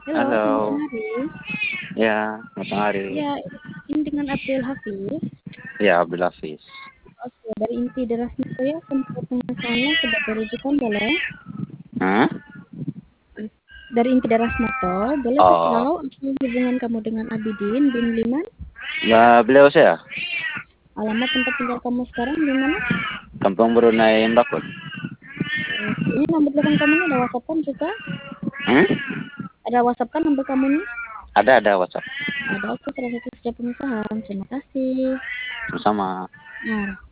Halo, selamat Halo, tengah hari. ya, selamat hari. Ya, ini dengan Abdul Hafiz. Ya, Abdul Hafiz. Oke, dari inti derasnya saya tempat pengasaannya sebagai rujukan boleh. Hah? Dari inti deras moto, boleh saya Oh, tahu apa hubungan kamu dengan Abidin bin Liman? ya, beliau saya, Alamat tempat tinggal kamu sekarang di mana? Kampung Brunei Mbakun. Oke, ini nomor telepon kamu ini ada WhatsApp kan juga? Hmm? Ada WhatsApp kan nomor kamu ini? Ada WhatsApp. Ada, oke, salah satu sejak pengusaha. Terima kasih. Sama. Nah,